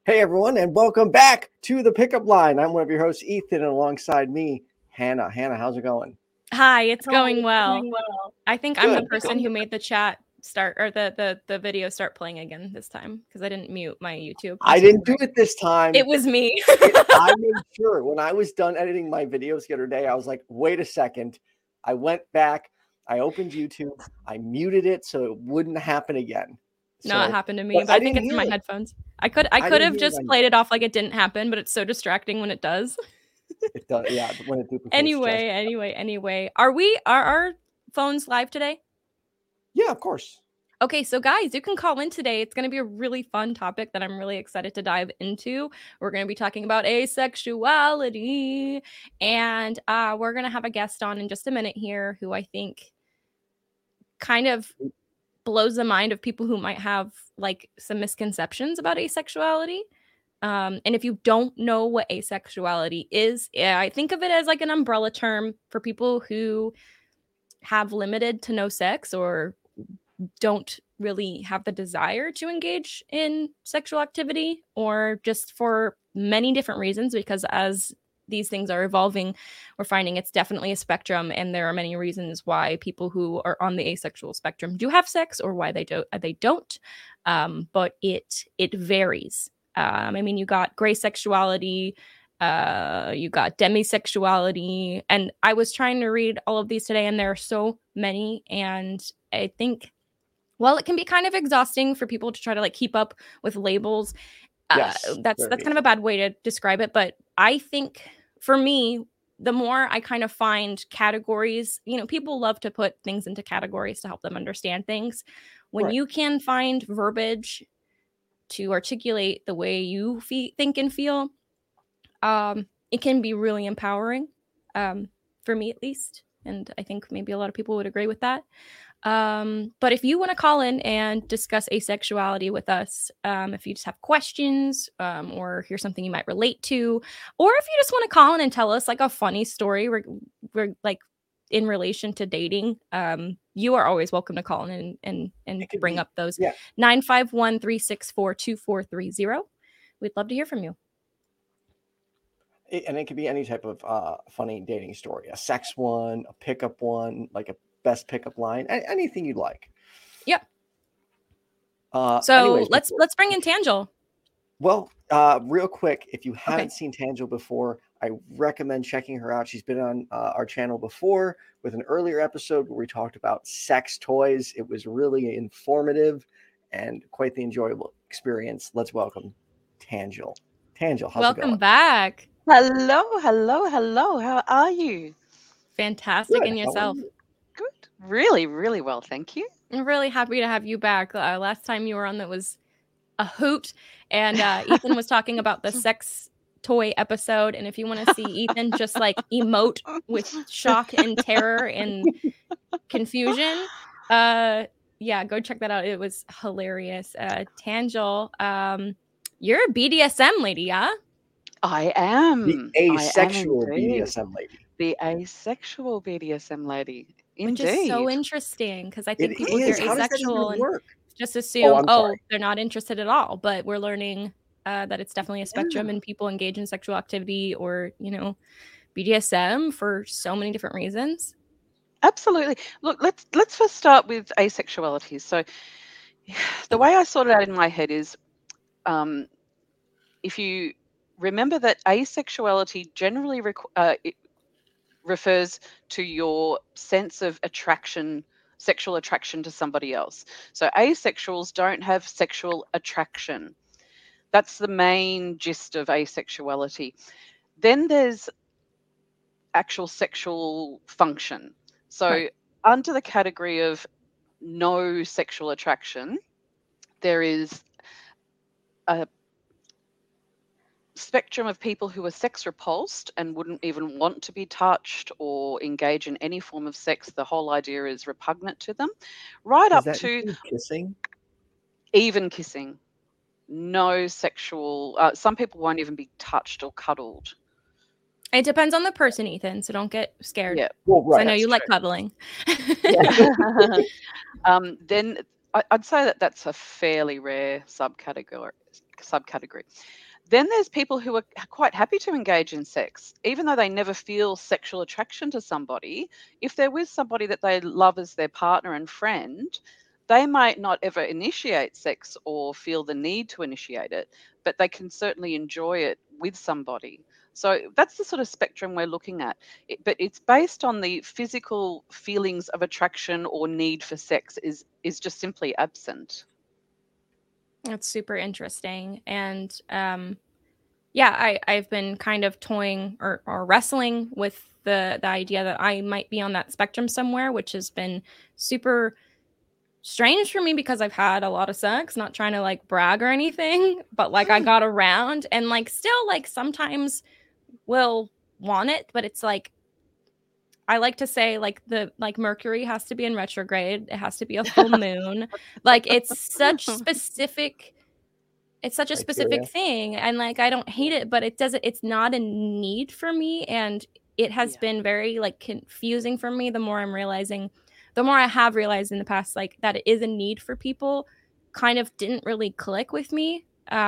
Hey everyone, and welcome back to the Pickup Line. I'm one of your hosts, Ethan, and alongside me, Hannah. Hannah, how's it going? Hi, it's going well. I think I'm the person who made the chat start or the video start playing again this time because I didn't mute my YouTube. I didn't do it this time. It was me. I made sure when I was done editing my videos the other day, I was like, wait a second. I went back, I opened YouTube, I muted it so it wouldn't happen again. No, it happened to me, but I think it's in my headphones. I could have just played it off like it didn't happen, but it's so distracting when it does. It does, yeah. When it duplicates. Anyway, are our phones live today? Yeah, of course. Okay, so guys, you can call in today. It's going to be a really fun topic that I'm really excited to dive into. We're going to be talking about asexuality, and we're going to have a guest on in just a minute here who I think kind of blows the mind of people who might have like some misconceptions about asexuality. And if you don't know what asexuality is, I think of it as like an umbrella term for people who have limited to no sex or don't really have the desire to engage in sexual activity, or just for many different reasons, because as these things are evolving, we're finding it's definitely a spectrum, and there are many reasons why people who are on the asexual spectrum do have sex or why they don't. But it varies. I mean, you got gray sexuality, you got demisexuality, and I was trying to read all of these today, and there are so many, and I think, well, it can be kind of exhausting for people to try to like keep up with labels. That's kind of a bad way to describe it, but I think for me, the more I kind of find categories, people love to put things into categories to help them understand things. When you can find verbiage to articulate the way you think and feel, it can be really empowering, for me at least. And I think maybe a lot of people would agree with that. But if you want to call in and discuss asexuality with us, if you just have questions, or hear something you might relate to, or if you just want to call in and tell us like a funny story, we're like in relation to dating, you are always welcome to call in and bring up those. 951-364-2430. We'd love to hear from you. And it could be any type of funny dating story, a sex one, a pickup one, like a best pickup line, anything you'd like. Yep. So let's bring in Tangel. Well, real quick, if you haven't seen Tangel before, I recommend checking her out. She's been on our channel before with an earlier episode where we talked about sex toys. It was really informative and quite the enjoyable experience. Let's welcome Tangel. Tangel, how's it going? Welcome back. Hello. How are you? Fantastic. And yourself? Good. Really, really well. Thank you. I'm really happy to have you back. Last time you were on, that was a hoot. And Ethan was talking about the sex toy episode. And if you want to see Ethan just like emote with shock and terror and confusion, go check that out. It was hilarious. Tangel, you're a BDSM lady, yeah? I am. The asexual BDSM lady. The asexual BDSM lady. Indeed. Which is so interesting, because I think people hear asexual and just assume, they're not interested at all. But we're learning that it's definitely a spectrum, and people engage in sexual activity or, BDSM for so many different reasons. Absolutely. Look, let's first start with asexuality. So the way I sort it out in my head is, if you remember that asexuality generally it refers to your sense of attraction, sexual attraction to somebody else. So asexuals don't have sexual attraction. That's the main gist of asexuality. Then there's actual sexual function. So under the category of no sexual attraction, there is a spectrum of people who are sex repulsed and wouldn't even want to be touched or engage in any form of sex. The whole idea is repugnant to them, right up to kissing. Even kissing. No sexual. Some people won't even be touched or cuddled. It depends on the person, Ethan, so don't get scared. Yeah, well, right. I know you like cuddling. Then I'd say that that's a fairly rare subcategory. subcategory. Then there's people who are quite happy to engage in sex, even though they never feel sexual attraction to somebody. If they're with somebody that they love as their partner and friend, they might not ever initiate sex or feel the need to initiate it, but they can certainly enjoy it with somebody. So that's the sort of spectrum we're looking at. But it's based on the physical feelings of attraction or need for sex is just simply absent. That's super interesting. And yeah, I've been kind of toying or wrestling with the idea that I might be on that spectrum somewhere, which has been super strange for me because I've had a lot of sex, not trying to like brag or anything, but like I got around and like still like sometimes will want it, but it's like I like to say like Mercury has to be in retrograde, it has to be a full moon. Like it's such a specific thing, and like I don't hate it, but it's not a need for me, and it has been very like confusing for me the more I have realized in the past, like that it is a need for people kind of didn't really click with me.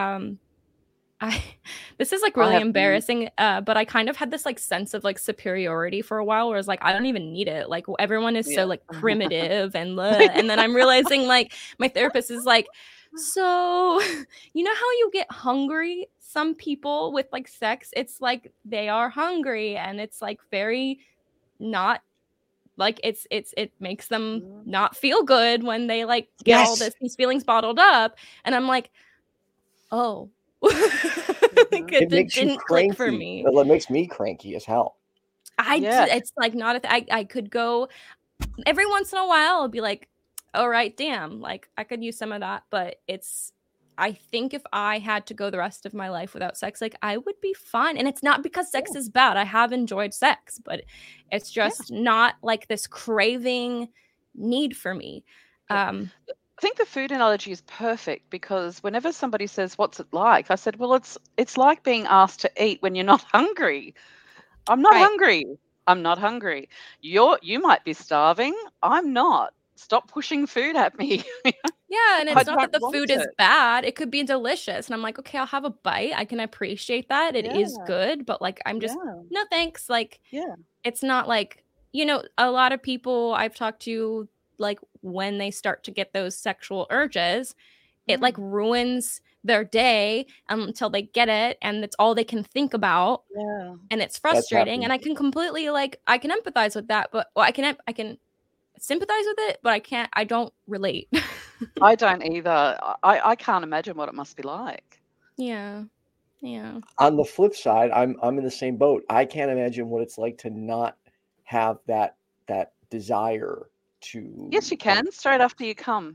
This is like really embarrassing, but I kind of had this like sense of like superiority for a while where I was like, I don't even need it. Like everyone is so like primitive and then I'm realizing like my therapist is like, so you know how you get hungry? Some people with like sex, it's like they are hungry and it's like very not like it makes them not feel good when they like get all these feelings bottled up. And I'm like, oh, it makes you cranky. Click for me. It makes me cranky as hell. It's like not I could go every once in a while. I'll be like, all right, damn, like I could use some of that, but I think if I had to go the rest of my life without sex, like I would be fine. And it's not because sex is bad. I have enjoyed sex, but it's just not like this craving need for me. I think the food analogy is perfect because whenever somebody says, what's it like? I said, well, it's like being asked to eat when you're not hungry. I'm not hungry. I'm not hungry. You might be starving. I'm not. Stop pushing food at me. Yeah, and it's not that the food is bad. It could be delicious. And I'm like, okay, I'll have a bite. I can appreciate that. It is good. But like, I'm just, no thanks. Like, it's not like, you know, a lot of people I've talked to, like when they start to get those sexual urges, it like ruins their day until they get it. And it's all they can think about. Yeah. And it's frustrating. And I can completely like, I can empathize with that. But I can sympathize with it, but I don't relate. I don't either. I can't imagine what it must be like. Yeah. On the flip side, I'm in the same boat. I can't imagine what it's like to not have that desire to. Yes, you can. Straight after you come.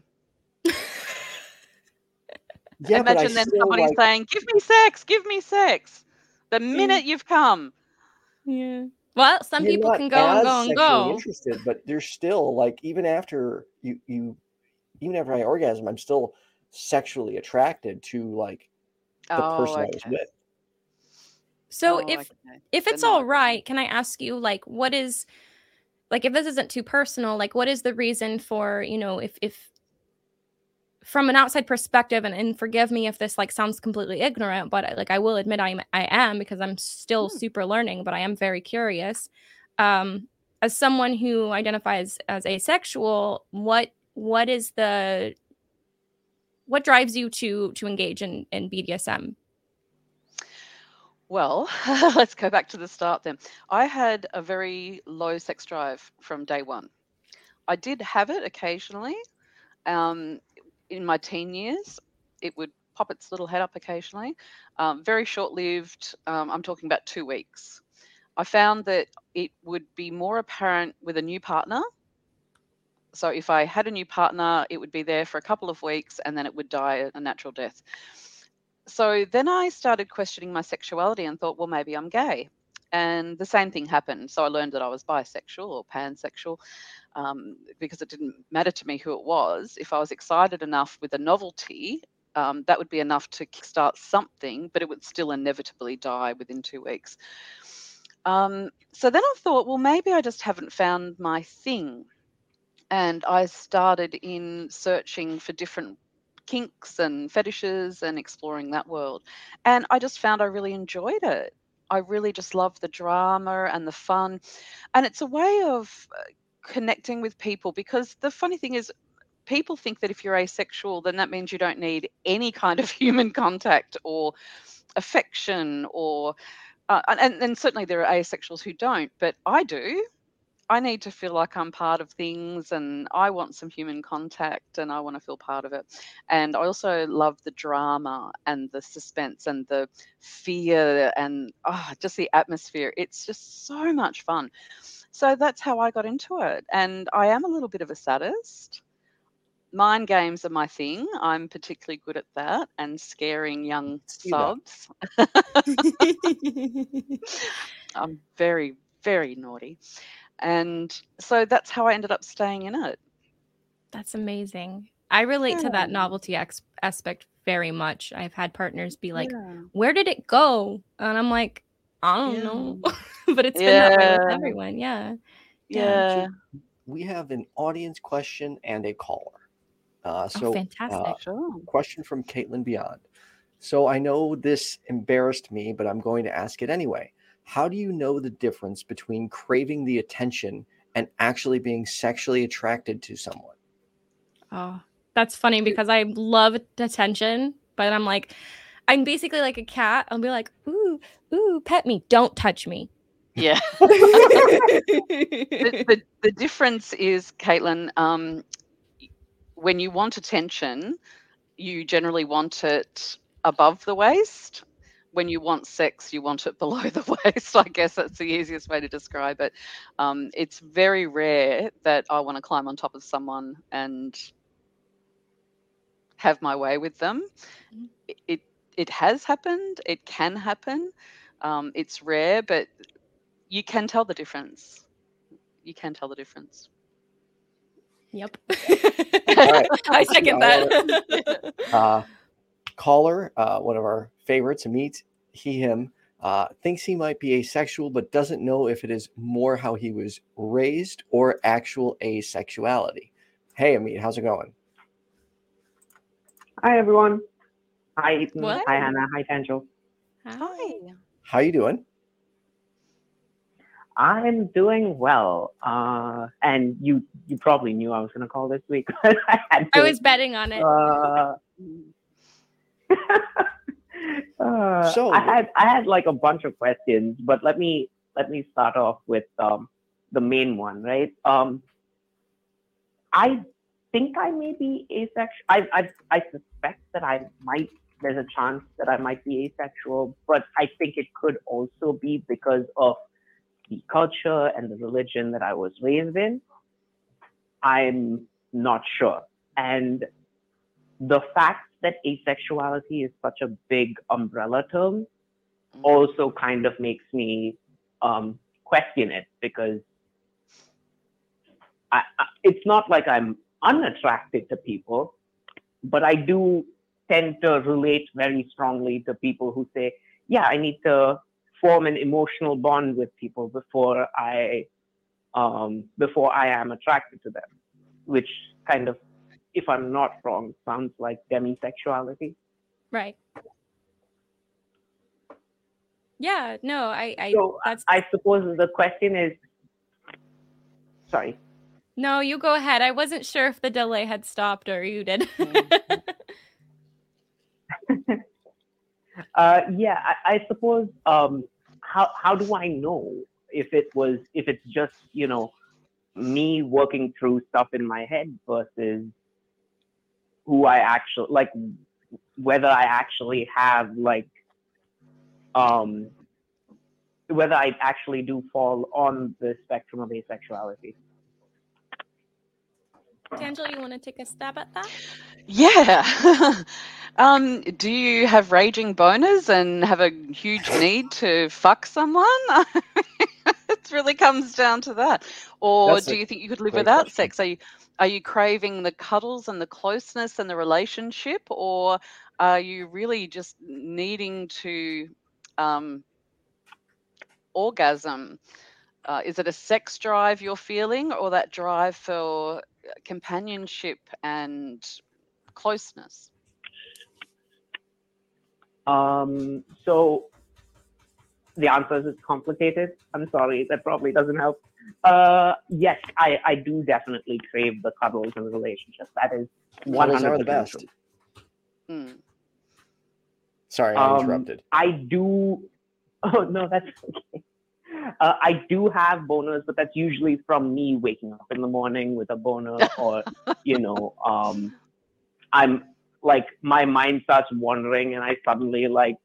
Imagine then somebody saying, give me sex. The minute you've come. Yeah. Well, some people can go and go and go. Interested, but they're still like, even after even after I orgasm, I'm still sexually attracted to like the person I was with. So if it's all right, can I ask you like, what is like, if this isn't too personal, like what is the reason for, you know, if from an outside perspective, and forgive me if this like sounds completely ignorant, but like I will admit I am because I'm still super learning, but I am very curious. As someone who identifies as asexual, what drives you to engage in BDSM? Well, let's go back to the start then. I had a very low sex drive from day one. I did have it occasionally. In my teen years, it would pop its little head up occasionally. Very short-lived. I'm talking about 2 weeks. I found that it would be more apparent with a new partner. So if I had a new partner, it would be there for a couple of weeks and then it would die a natural death. So then I started questioning my sexuality and thought, well, maybe I'm gay. And the same thing happened. So I learned that I was bisexual or pansexual. Because it didn't matter to me who it was. If I was excited enough with a novelty, that would be enough to kickstart something, but it would still inevitably die within 2 weeks. So then I thought, well, maybe I just haven't found my thing. And I started in searching for different kinks and fetishes and exploring that world. And I just found I really enjoyed it. I really just love the drama and the fun. And it's a way of connecting with people, because the funny thing is, people think that if you're asexual, then that means you don't need any kind of human contact or affection, or and certainly there are asexuals who don't, but I do. I need to feel like I'm part of things, and I want some human contact, and I want to feel part of it. And I also love the drama and the suspense and the fear and just the atmosphere. It's just so much fun. So that's how I got into it. And I am a little bit of a sadist. Mind games are my thing. I'm particularly good at that, and scaring young See that. subs. I'm very, very naughty. And so that's how I ended up staying in it. That's amazing. I relate to that Yeah. novelty aspect very much. I've had partners be like, Yeah. where did it go? And I'm like, I don't Yeah. know. But it's been that way with Yeah. everyone. Yeah. Yeah. We have an audience question and a caller. Oh, fantastic. Sure. Question from Caitlin Beyond. So I know this embarrassed me, but I'm going to ask it anyway. How do you know the difference between craving the attention and actually being sexually attracted to someone? Oh, that's funny because I love attention, but I'm basically like a cat. I'll be like, ooh, pet me. Don't touch me. Yeah. The difference is, Caitlin, when you want attention, you generally want it above the waist. When you want sex, you want it below the waist. I guess that's the easiest way to describe it. It's very rare that I want to climb on top of someone and have my way with them. It has happened. It can happen. It's rare, but you can tell the difference. You can tell the difference. Yep. right. I second that. Caller, one of our favorites, Amit, him, thinks he might be asexual, but doesn't know if it is more how he was raised or actual asexuality. Hey, Amit, how's it going? Hi, everyone. Hi, Ethan. What? Hi, Hannah. Hi, Tanjil. Hi. How you doing? I'm doing well. And you probably knew I was going to call this week. But I was betting on it. So I had like a bunch of questions, but let me start off with the main one, right? I think I may be asexual. I suspect that there's a chance that I might be asexual, but I think it could also be because of the culture and the religion that I was raised in. I'm not sure. And the fact that asexuality is such a big umbrella term also kind of makes me question it, because it's not like I'm unattracted to people, but I do tend to relate very strongly to people who say, yeah, I need to form an emotional bond with people before I am attracted to them, which kind of, if I'm not wrong, sounds like demisexuality. Right. Yeah, no, I suppose the question is, sorry. No, you go ahead. I wasn't sure if the delay had stopped or you did. I suppose, how do I know if it's just, me working through stuff in my head versus who I actually, like, whether I actually have, like, whether I actually do fall on the spectrum of asexuality. Tanjil, you want to take a stab at that? Yeah. Do you have raging boners and have a huge need to fuck someone? It really comes down to that. Or do you think you could live without sex? Are you craving the cuddles and the closeness and the relationship, or are you really just needing to orgasm? Is it a sex drive you're feeling, or that drive for companionship and closeness? So the answer is it's complicated. I'm sorry, that probably doesn't help. Yes, I do definitely crave the cuddles in relationships. That is 100% Cuddles are the best. true. Mm. Sorry, I interrupted. I do. Oh no, that's okay. I do have boners, but that's usually from me waking up in the morning with a boner, or I'm like my mind starts wandering, and I suddenly like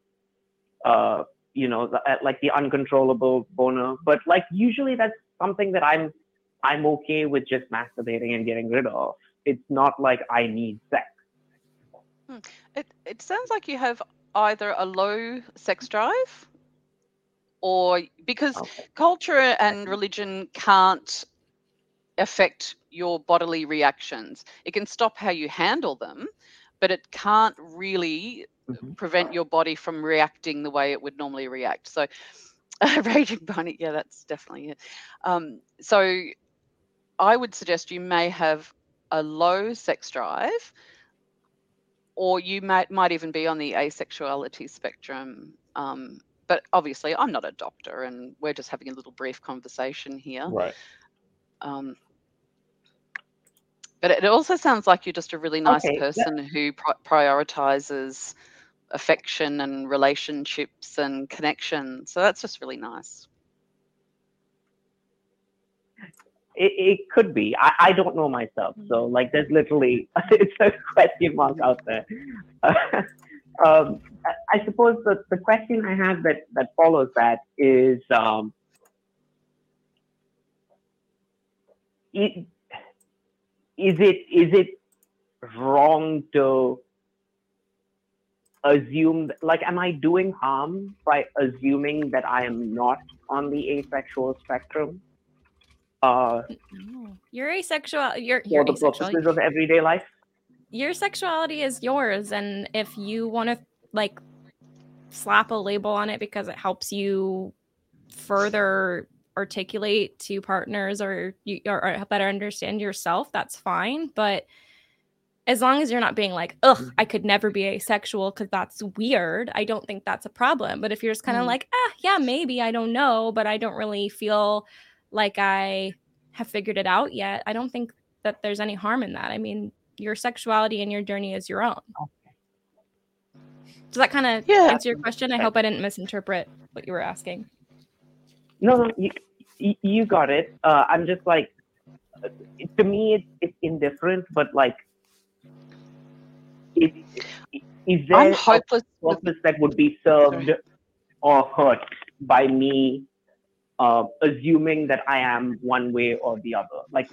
the uncontrollable boner. But like usually that's something that I'm okay with just masturbating and getting rid of. It's not like I need sex. It sounds like you have either a low sex drive, or because culture and religion can't affect your bodily reactions. It can stop how you handle them, but it can't really prevent your body from reacting the way it would normally react. So raging bunny, yeah, that's definitely it. So I would suggest you may have a low sex drive, or you might even be on the asexuality spectrum. But obviously, I'm not a doctor, and we're just having a little brief conversation here. Right. But it also sounds like you're just a really nice person who prioritizes affection and relationships and connection. So that's just really nice. It could be. I don't know myself. So like there's literally, it's a question mark out there. I suppose the question I have that follows that is, is it wrong to assume that, like, am I doing harm by assuming that I am not on the asexual spectrum? No. You're asexual. You're for the asexual. purposes of everyday life. Your sexuality is yours, and if you want to like slap a label on it because it helps you further articulate to partners or better understand yourself, that's fine. But as long as you're not being like, ugh, I could never be asexual because that's weird, I don't think that's a problem. But if you're just kind of like, yeah, maybe, I don't know, but I don't really feel like I have figured it out yet, I don't think that there's any harm in that. I mean, your sexuality and your journey is your own. Does that kind of answer your question? I hope I didn't misinterpret what you were asking. No, you got it. I'm just like, to me, it's indifferent, but like, is there a purpose that would be served or hurt by me assuming that I am one way or the other? Like,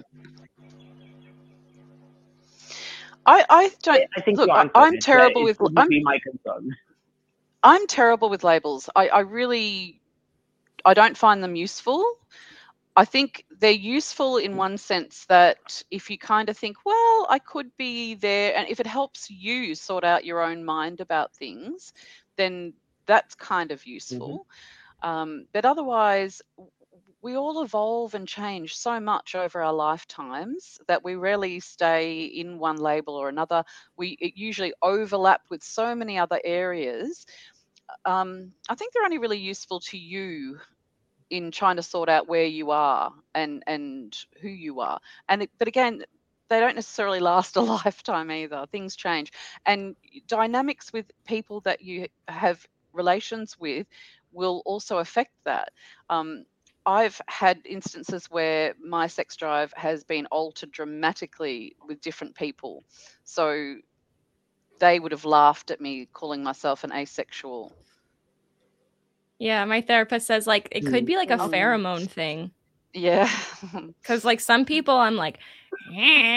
I don't. I think look, I'm terrible with. Would be my concern. I'm terrible with labels. I don't find them useful. I think they're useful in one sense that if you kind of think, well, I could be there, and if it helps you sort out your own mind about things, then that's kind of useful. But otherwise, we all evolve and change so much over our lifetimes that we rarely stay in one label or another. It usually overlap with so many other areas. I think they're only really useful to you in trying to sort out where you are and who you are. But again, they don't necessarily last a lifetime either. Things change. And dynamics with people that you have relations with will also affect that. I've had instances where my sex drive has been altered dramatically with different people. So they would have laughed at me calling myself an asexual. Yeah, my therapist says like it could be like a pheromone thing. Yeah. Because like some people I'm like, but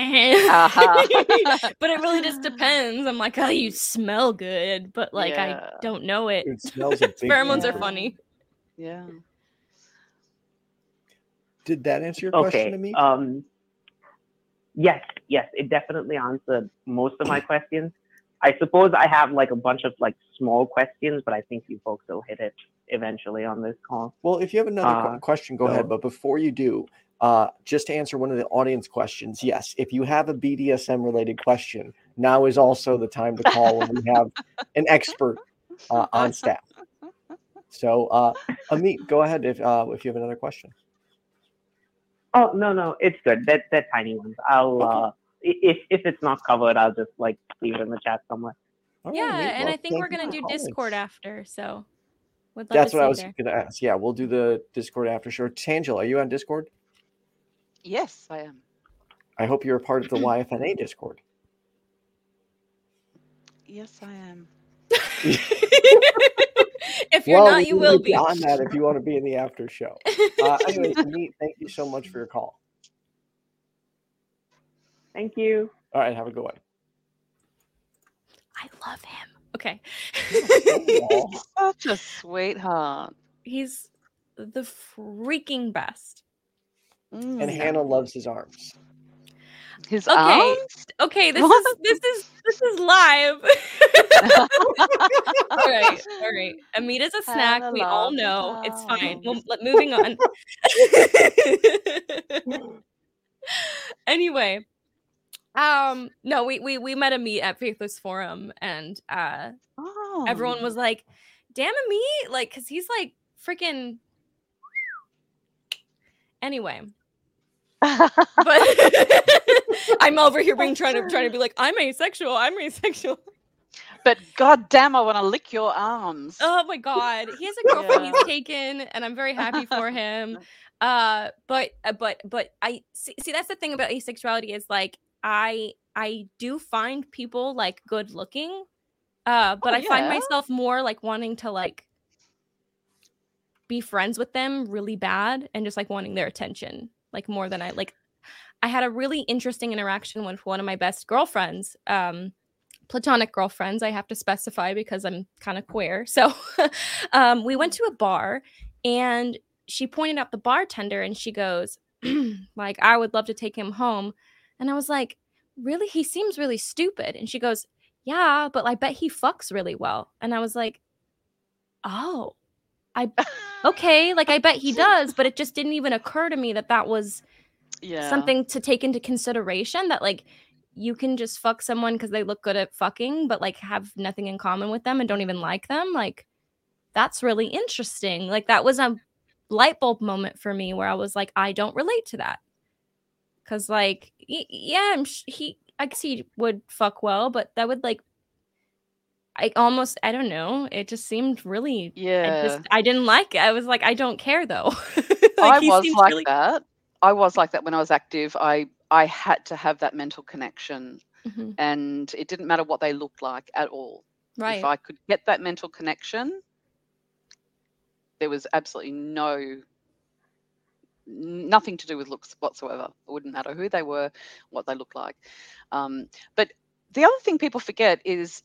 it really just depends. I'm like, oh, you smell good, but like I don't know it. It smells a big Pheromones are funny. Yeah. Did that answer your question to me? Yes, it definitely answered most of my questions. I suppose I have like a bunch of like small questions, but I think you folks will hit it eventually on this call. Well, if you have another question, go ahead. But before you do, just to answer one of the audience questions, yes, if you have a BDSM related question, now is also the time to call when we have an expert on staff. So, Amit, go ahead if you have another question. Oh no, it's good. They're tiny ones. I'll if it's not covered, I'll just like leave it in the chat somewhere. All right, Yeah, Amit, and well, I think we're thank you gonna for do calling. Discord after, so would love That's to what see I you was there. going to ask. Yeah, we'll do the Discord after show. Tangela, are you on Discord? Yes, I am. I hope you're a part of the YFNA Discord. Yes, I am. If you're not, you we will can be. get on that if you want to be in the after show. Anyways, Amit, thank you so much for your call. Thank you. All right, have a good one. I love him. Okay. Aw. Such a sweetheart. He's the freaking best. And Mm. Hannah loves his arms. His Okay. arms? Okay, this What? is live. All right. Amita's a snack. Hannah We all loves his know. It's fine. Well, arms. moving on. Anyway, no, we met Amit at Faithless Forum, and Oh. everyone was like, "Damn Amit!" Like, cause he's like freaking. Anyway, but I'm over here trying to be like, I'm asexual. But goddamn, I want to lick your arms. Oh my god, he has a girlfriend Yeah. he's taken, and I'm very happy for him. But I see that's the thing about asexuality is like I do find people like good looking, but I find yeah. myself more like wanting to like be friends with them really bad and just like wanting their attention like more than I like. I had a really interesting interaction with one of my best girlfriends, platonic girlfriends, I have to specify because I'm kind of queer. So we went to a bar and she pointed out the bartender and she goes, like, I would love to take him home. And I was like, really? He seems really stupid. And she goes, yeah, but I bet he fucks really well. And I was like, oh, okay. Like, I bet he does, but it just didn't even occur to me that was something to take into consideration, that like you can just fuck someone because they look good at fucking, but like have nothing in common with them and don't even like them. Like, that's really interesting. Like, that was a light bulb moment for me where I was like, I don't relate to that. Because like, yeah, I guess he would fuck well, but that would like, I don't know. It just seemed really, I didn't like it. I was like, I don't care though. Like, I was like that. I was like that when I was active. I had to have that mental connection, and it didn't matter what they looked like at all. Right. If I could get that mental connection, there was absolutely nothing to do with looks whatsoever. It wouldn't matter who they were, what they looked like. But the other thing people forget is,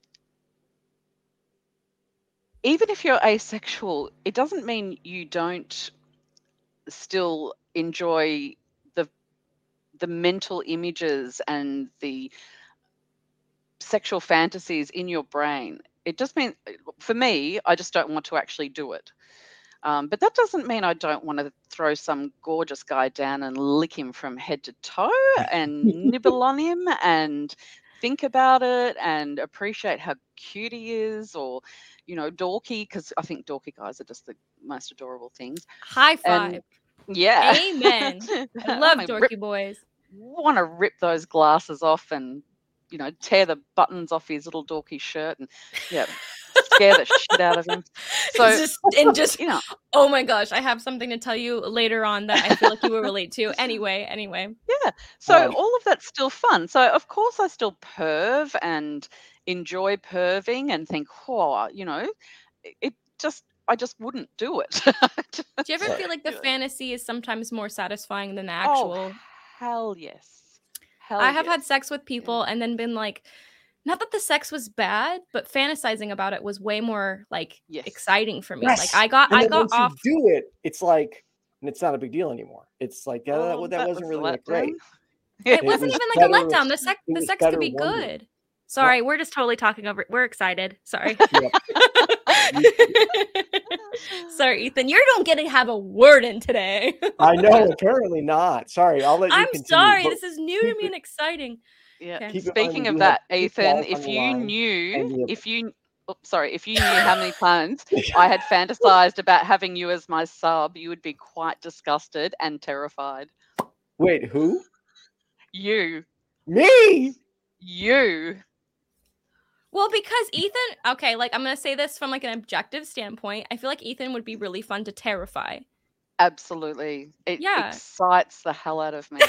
even if you're asexual, it doesn't mean you don't still enjoy the mental images and the sexual fantasies in your brain. It just means, for me, I just don't want to actually do it. But that doesn't mean I don't want to throw some gorgeous guy down and lick him from head to toe and nibble on him and think about it and appreciate how cute he is, or, you know, dorky, because I think dorky guys are just the most adorable things. High five. And, yeah. Amen. I love dorky boys. Want to rip those glasses off and, you know, tear the buttons off his little dorky shirt and, yeah, scare the shit out of him. So, just you know, oh my gosh, I have something to tell you later on that I feel like you will relate to. Anyway. Yeah. So all of that's still fun. So of course I still perv and enjoy perving and think, oh, you know, I just wouldn't do it. Do you ever feel like the fantasy is sometimes more satisfying than the actual? Oh, hell yes. I have had sex with people and then been like, not that the sex was bad, but fantasizing about it was way more like exciting for me. Yes. Like I got off. You do it, it's like, and it's not a big deal anymore. It's like that wasn't really that great. It wasn't even like a letdown. The sex could be good. Sorry, we're just totally talking over. We're excited. Sorry. Sorry, Ethan. You don't get to have a word in today. I know. Apparently not. Sorry. I'll let you continue. I'm sorry. This is new to me and exciting. Yeah. Okay. Speaking of that, Ethan, if you knew sorry, if you knew how many times I had fantasized about having you as my sub, you would be quite disgusted and terrified. Wait, who? You. Me? You. Well, because Ethan, okay, like I'm gonna say this from like an objective standpoint. I feel like Ethan would be really fun to terrify. Absolutely. It excites the hell out of me.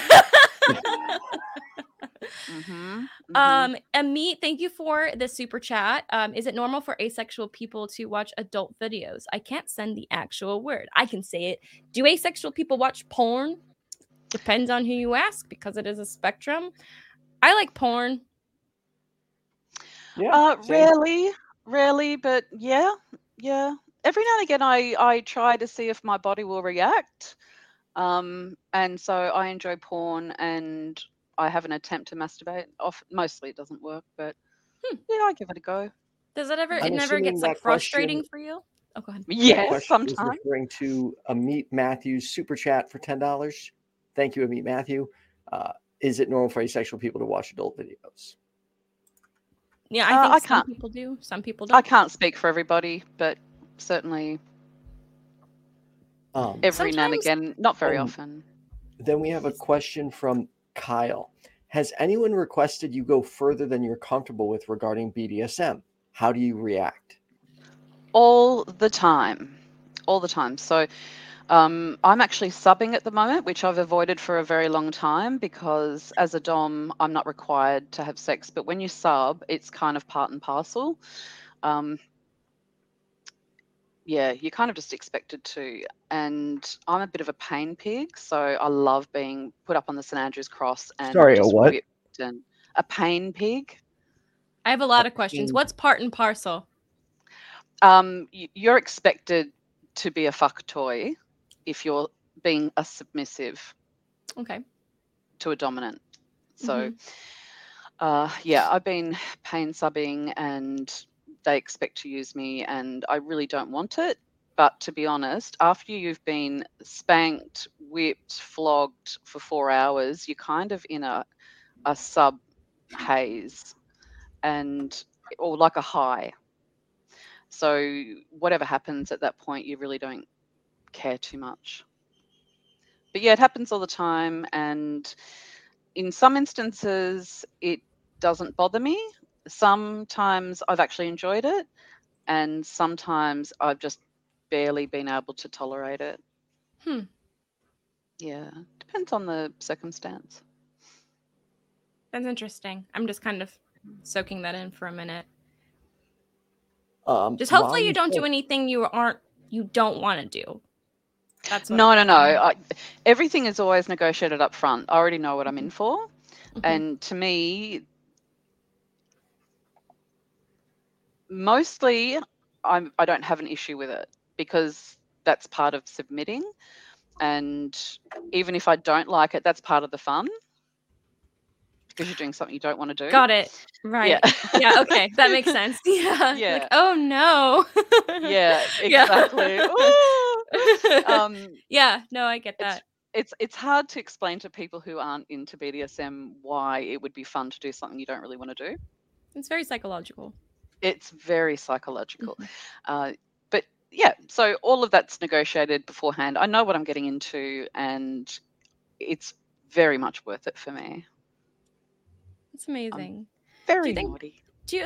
Amit, thank you for the super chat. Is it normal for asexual people to watch adult videos? I can't send the actual word. I can say it. Do asexual people watch porn? Depends on who you ask, because it is a spectrum. I like porn. Yeah. Rarely, but yeah. Every now and again, I try to see if my body will react. And so I enjoy porn, and I have an attempt to masturbate. Mostly it doesn't work, but yeah, I give it a go. Does it ever? It never gets like frustrating for you? Oh, go ahead. Yes, sometimes. Is referring to Amit Matthews super chat for $10. Thank you, Amit Matthew. Is it normal for asexual people to watch adult videos? Yeah, I think some people do. Some people don't. I can't speak for everybody, but certainly every now and again, not very often. Then we have a question from Kyle. Has anyone requested you go further than you're comfortable with regarding BDSM? How do you react? All the time. So I'm actually subbing at the moment, which I've avoided for a very long time, because as a dom, I'm not required to have sex. But when you sub, it's kind of part and parcel. Yeah, you're kind of just expected to. And I'm a bit of a pain pig, so I love being put up on the St. Andrew's cross and whipped. And a pain pig. I have a lot of questions. What's part and parcel? You're expected to be a fuck toy if you're being a submissive. Okay. To a dominant. So, I've been pain subbing, and they expect to use me, and I really don't want it. But to be honest, after you've been spanked, whipped, flogged for 4 hours, you're kind of in a sub haze, or like a high. So whatever happens at that point, you really don't care too much. But yeah, it happens all the time, and in some instances it doesn't bother me. Sometimes I've actually enjoyed it, and sometimes I've just barely been able to tolerate it. Yeah, depends on the circumstance. That's interesting. I'm just kind of soaking that in for a minute. Just hopefully you don't do anything you don't want to do. That's no. Everything is always negotiated up front. I already know what I'm in for, and to me, mostly I don't have an issue with it, because that's part of submitting, and even if I don't like it, that's part of the fun, because you're doing something you don't want to do. Got it. Right. Yeah, okay. That makes sense. Yeah. Like, oh no. Yeah, exactly. Yeah, no, I get that. It's hard to explain to people who aren't into BDSM why it would be fun to do something you don't really want to do. It's very psychological. It's very psychological. But yeah, so all of that's negotiated beforehand. I know what I'm getting into, and it's very much worth it for me. It's amazing. Very naughty.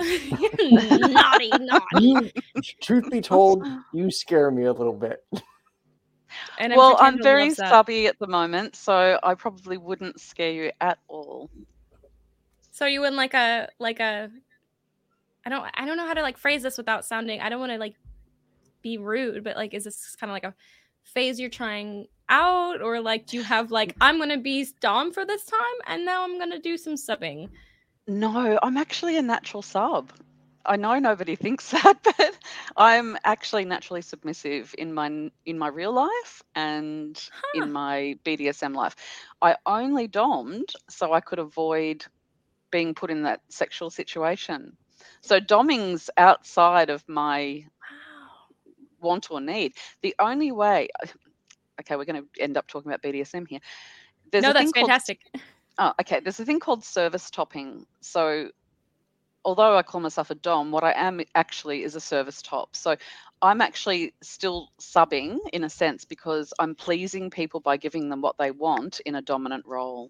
Naughty. Truth be told, you scare me a little bit. And I'm very subby at the moment, so I probably wouldn't scare you at all. So are you in like a I don't know how to like phrase this without sounding, I don't want to like be rude, but like, is this kind of like a phase you're trying out, or like do you have like, I'm gonna be dom for this time and now I'm gonna do some subbing? No, I'm actually a natural sub. I know nobody thinks that, but I'm actually naturally submissive in my real life and in my BDSM life. I only dommed so I could avoid being put in that sexual situation. So domming's outside of my want or need. The only way, okay, we're going to end up talking about BDSM here. That's fantastic. There's a thing called service topping. So although I call myself a dom, what I am actually is a service top. So I'm actually still subbing in a sense because I'm pleasing people by giving them what they want in a dominant role.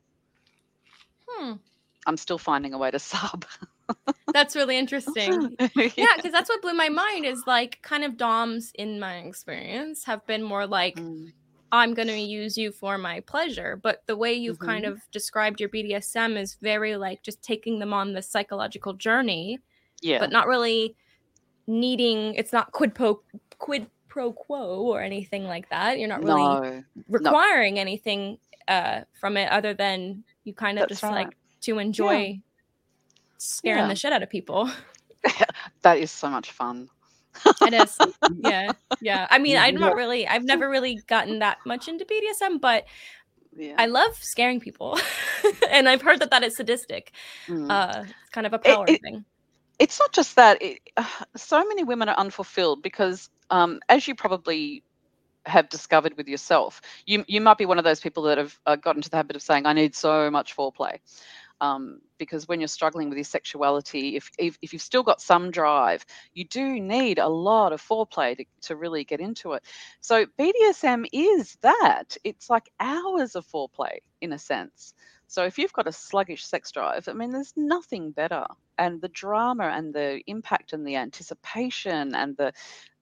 I'm still finding a way to sub. That's really interesting. Yeah, because that's what blew my mind is like kind of doms in my experience have been more like, I'm going to use you for my pleasure. But the way you've kind of described your BDSM is very like just taking them on the psychological journey, but not really needing, it's not quid pro quo or anything like that. You're not really requiring anything from it other than you kind of like to enjoy scaring the shit out of people. That is so much fun. It is. Yeah. I mean, I've never really gotten that much into BDSM, but I love scaring people. And I've heard that is sadistic. It's kind of a power thing. It's not just that. So many women are unfulfilled because, as you probably have discovered with yourself, you might be one of those people that have got into the habit of saying, I need so much foreplay. Because when you're struggling with your sexuality, if you've still got some drive, you do need a lot of foreplay to really get into it. So BDSM is that. It's like hours of foreplay in a sense. So if you've got a sluggish sex drive, I mean, there's nothing better. And the drama and the impact and the anticipation and the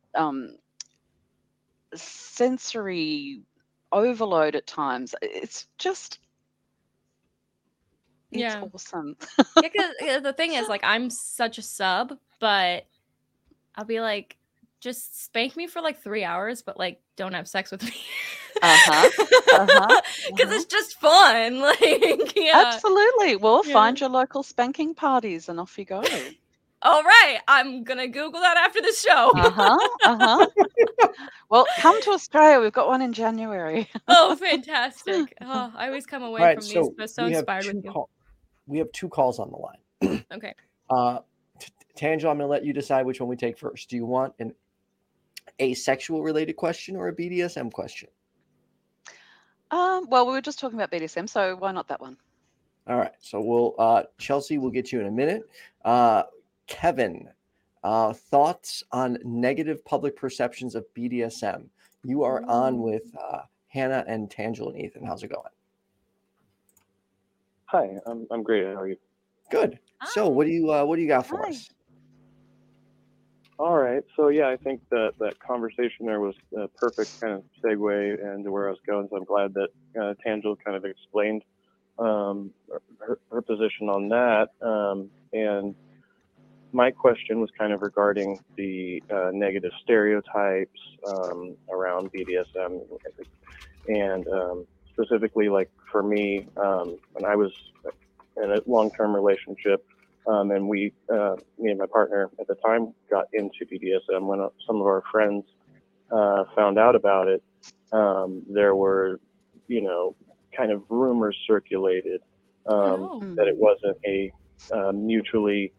sensory overload at times, it's just... It's awesome. Because the thing is, like, I'm such a sub, but I'll be like, just spank me for like 3 hours, but like, don't have sex with me. Because it's just fun. Like, absolutely. Well, find your local spanking parties and off you go. All right, I'm gonna Google that after the show. Well, come to Australia. We've got one in January. Oh, fantastic! Oh, I always come away from these so inspired with you. We have 2 calls on the line. Okay. Tangela, I'm going to let you decide which one we take first. Do you want an asexual related question or a BDSM question? Well, we were just talking about BDSM, so why not that one? All right. So we'll Chelsea, we'll get you in a minute. Kevin, thoughts on negative public perceptions of BDSM? You are on with Hannah and Tangela and Ethan. How's it going? Hi, I'm great. How are you? Good. Hi. So what do you got for us? All right. So yeah, I think that conversation there was a perfect kind of segue into where I was going. So I'm glad that Tangela kind of explained her position on that. And my question was kind of regarding the negative stereotypes around BDSM, and specifically, like for me, when I was in a long-term relationship, and me and my partner at the time got into BDSM, when some of our friends found out about it, there were, kind of rumors circulated that it wasn't a mutually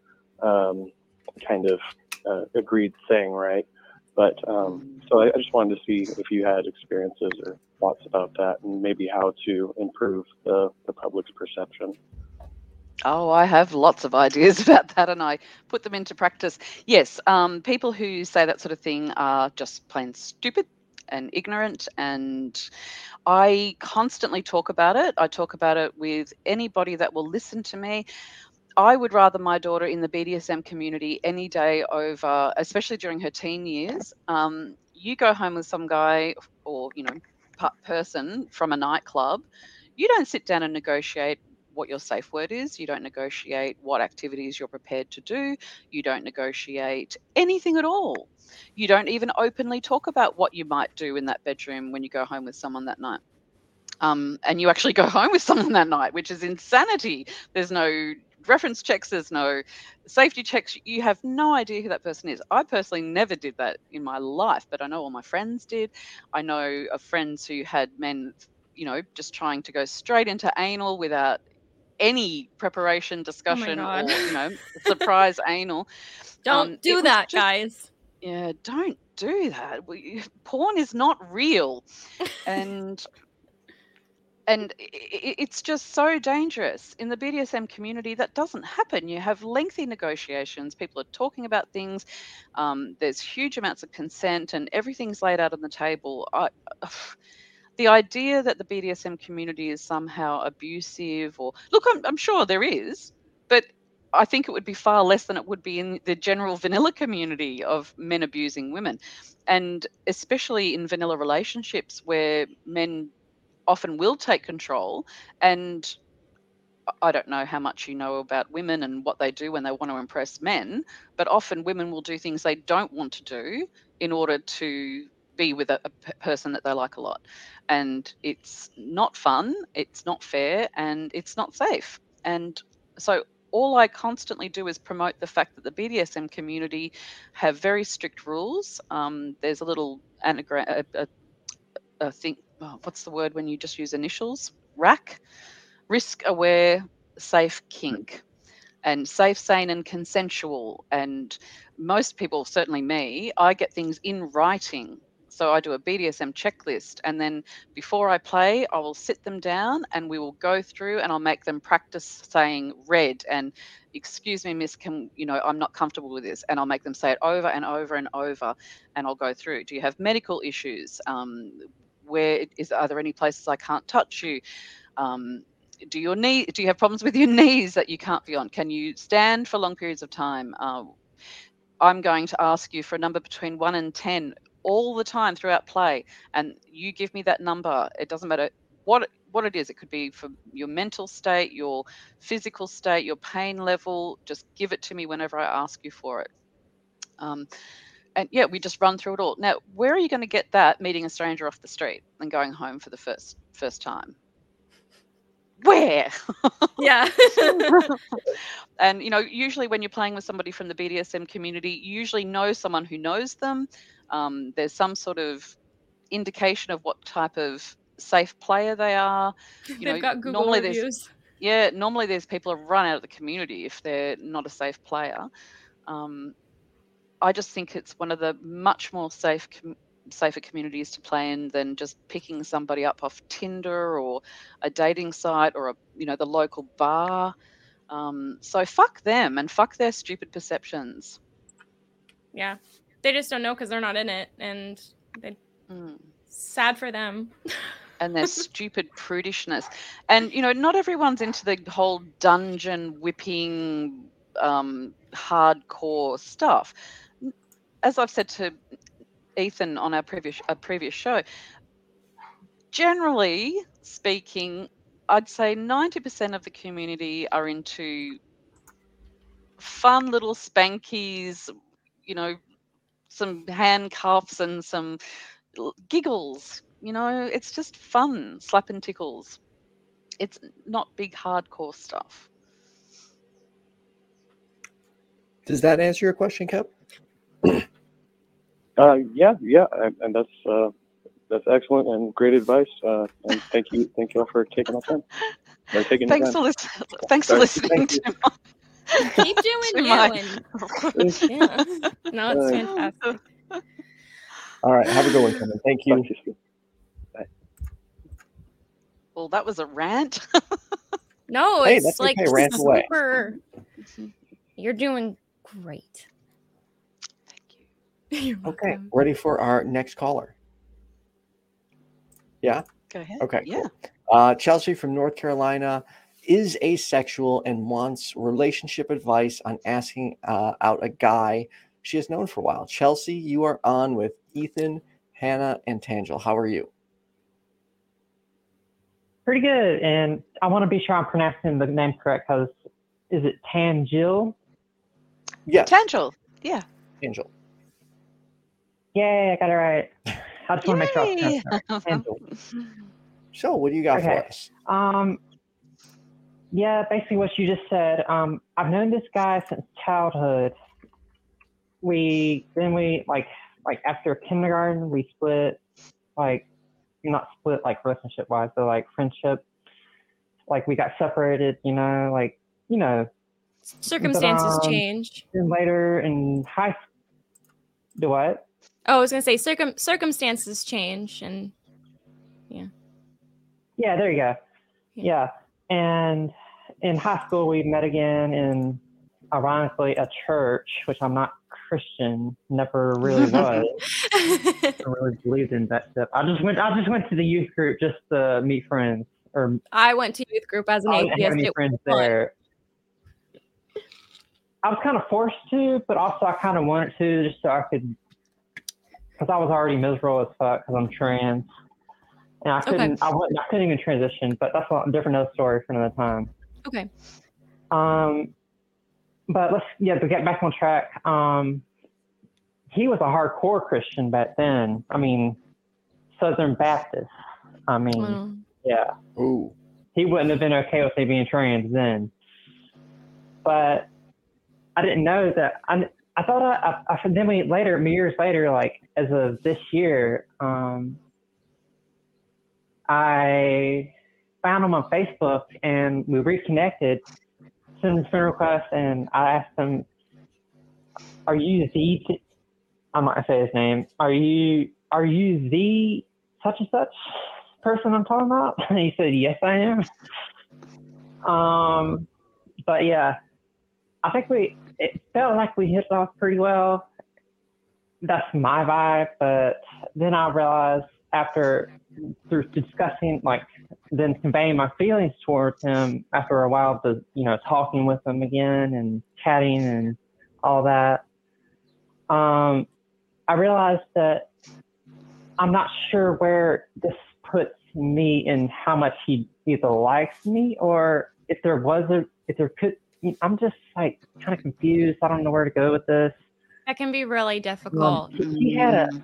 kind of agreed thing, right? But so I just wanted to see if you had experiences or thoughts about that, and maybe how to improve the public's perception. Oh, I have lots of ideas about that, and I put them into practice. Yes, people who say that sort of thing are just plain stupid and ignorant, and I constantly talk about it. I talk about it with anybody that will listen to me. I would rather my daughter in the BDSM community any day over, especially during her teen years. You go home with some guy or, person from a nightclub, you don't sit down and negotiate what your safe word is. You don't negotiate what activities you're prepared to do. You don't negotiate anything at all. You don't even openly talk about what you might do in that bedroom when you go home with someone that night. And you actually go home with someone that night, which is insanity. There's no reference checks, there's no safety checks. You have no idea who that person is. I personally never did that in my life, but I know all my friends did. I know of friends who had men, just trying to go straight into anal without any preparation, discussion, or surprise anal. Don't do that, guys. Yeah, don't do that. Porn is not real. And And it's just so dangerous. In the BDSM community, that doesn't happen. You have lengthy negotiations. People are talking about things. There's huge amounts of consent, and everything's laid out on the table. The idea that the BDSM community is somehow abusive, or look, I'm sure there is, but I think it would be far less than it would be in the general vanilla community of men abusing women, and especially in vanilla relationships where men often will take control. And I don't know how much you know about women and what they do when they want to impress men, but often women will do things they don't want to do in order to be with a person that they like a lot. And it's not fun, it's not fair, and it's not safe. And so all I constantly do is promote the fact that the BDSM community have very strict rules. There's a little anagram, a thing. Oh, what's the word when you just use initials? RAC, risk aware, safe kink, and safe, sane, and consensual. And most people, certainly me, I get things in writing. So I do a BDSM checklist, and then before I play, I will sit them down and we will go through, and I'll make them practice saying red and excuse me, miss, I'm not comfortable with this. And I'll make them say it over and over and over, and I'll go through. Do you have medical issues? Are there any places I can't touch you? Do you have problems with your knees that you can't be on? Can you stand for long periods of time? I'm going to ask you for a number between 1 and 10 all the time throughout play, and you give me that number. It doesn't matter what it is. It could be for your mental state, your physical state, your pain level. Just give it to me whenever I ask you for it. And yeah, we just run through it all. Now, where are you going to get that meeting a stranger off the street and going home for the first time? Where? Yeah. And usually when you're playing with somebody from the BDSM community, you usually know someone who knows them. There's some sort of indication of what type of safe player they are. They've got Google normally reviews. Normally there's people who run out of the community if they're not a safe player. I just think it's one of the much more safer communities to play in than just picking somebody up off Tinder or a dating site or the local bar. So fuck them and fuck their stupid perceptions. Yeah, they just don't know because they're not in it, and sad for them. And their stupid prudishness. And not everyone's into the whole dungeon whipping hardcore stuff. As I've said to Ethan on our previous show, generally speaking, I'd say 90% of the community are into fun little spankies, some handcuffs and some giggles. It's just fun, slap and tickles. It's not big hardcore stuff. Does that answer your question, Kev? Yeah, and that's excellent and great advice. And thank you all for taking my time. Thanks for listening to my... Keep doing you. Yeah. No, it's fantastic. All right, have a good one, Kevin. Thank you. Bye. Well, that was a rant. No, hey, it's that's like okay. Rant away. super. You're doing great. Thank you. Okay, ready for our next caller? Yeah? Go ahead. Okay, yeah. Cool. Chelsea from North Carolina is asexual and wants relationship advice on asking out a guy she has known for a while. Chelsea, you are on with Ethan, Hannah, and Tangel. How are you? Pretty good. And I want to be sure I'm pronouncing the name correct because is it Tangel? Yes. Tangel. Yeah. Tangel. Yay, I got it right. I just want to make sure I was pronouncing it right. So what do you got for us? Yeah, basically what you just said. I've known this guy since childhood. We like after kindergarten we split, like not split like relationship wise, but like friendship. Like we got separated, circumstances change. Then later in high school, do what? Oh, I was gonna say circumstances change, and yeah. Yeah, there you go. Yeah. And in high school, we met again in, ironically, a church, which I'm not Christian, never really was. I really believed in that stuff. I just went to the youth group just to meet friends. Or I went to youth group as an I didn't have atheist. any It friends was fun. there. I was kind of forced to, but also I kind of wanted to just so I could, because I was already miserable as fuck because I'm trans. And I couldn't, I couldn't even transition, but that's a different other story for another time. Okay. But to get back on track, he was a hardcore Christian back then. I mean, Southern Baptist. I mean, yeah. Ooh. He wouldn't have been okay with me being trans then. But I didn't know that. I thought then years later, like as of this year, I found him on Facebook and we reconnected, sent him a friend request, and I asked him, "Are you the?" I'm not gonna say his name. Are you the such and such person I'm talking about? And he said, "Yes, I am." But yeah, I think it felt like we hit it off pretty well. That's my vibe. But then I realized through discussing, then conveying my feelings towards him after a while, talking with him again and chatting and all that, I realized that I'm not sure where this puts me in how much he either likes me or if there could. I'm just kind of confused. I don't know where to go with this. That can be really difficult. He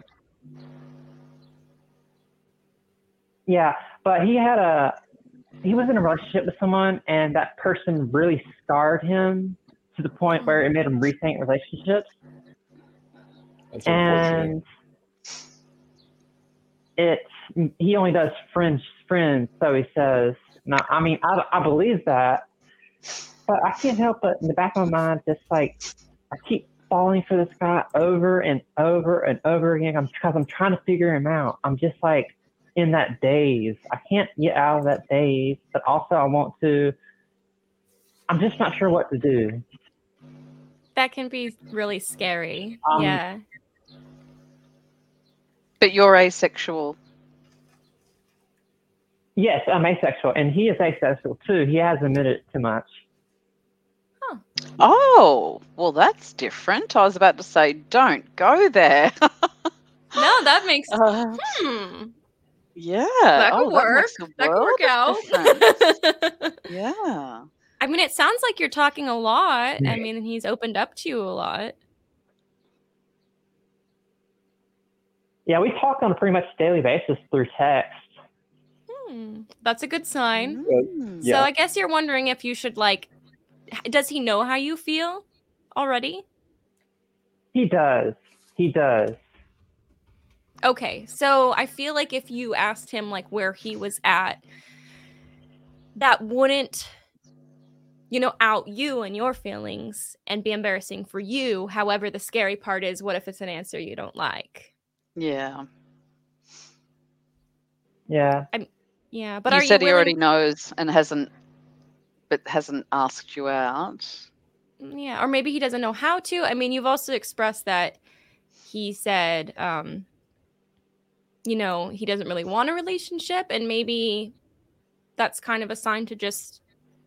was in a relationship with someone, and that person really scarred him to the point where it made him rethink relationships. That's unfortunate. And he only does friends, so he says. Now, I mean, I believe that, but I can't help but in the back of my mind, just I keep falling for this guy over and over and over again because I'm trying to figure him out. I'm just in that daze. I can't get out of that daze, but also I want to. I'm just not sure what to do. That can be really scary. Yeah. But you're asexual. Yes, I'm asexual, and he is asexual too. He hasn't admitted too much. Huh. Oh, well, that's different. I was about to say, don't go there. No, that makes Yeah. That could work. That could work out. Yeah. I mean, it sounds like you're talking a lot. I mean, he's opened up to you a lot. Yeah, we talk on a pretty much daily basis through text. That's a good sign. Yeah. So I guess you're wondering if you should does he know how you feel already? He does. Okay, so I feel like if you asked him where he was at, that wouldn't, out you and your feelings and be embarrassing for you. However, the scary part is, what if it's an answer you don't like? Yeah. Yeah. Yeah, but you are said you he already knows and hasn't asked you out. Yeah, or maybe he doesn't know how to. I mean, you've also expressed that he said, he doesn't really want a relationship, and maybe that's kind of a sign to just,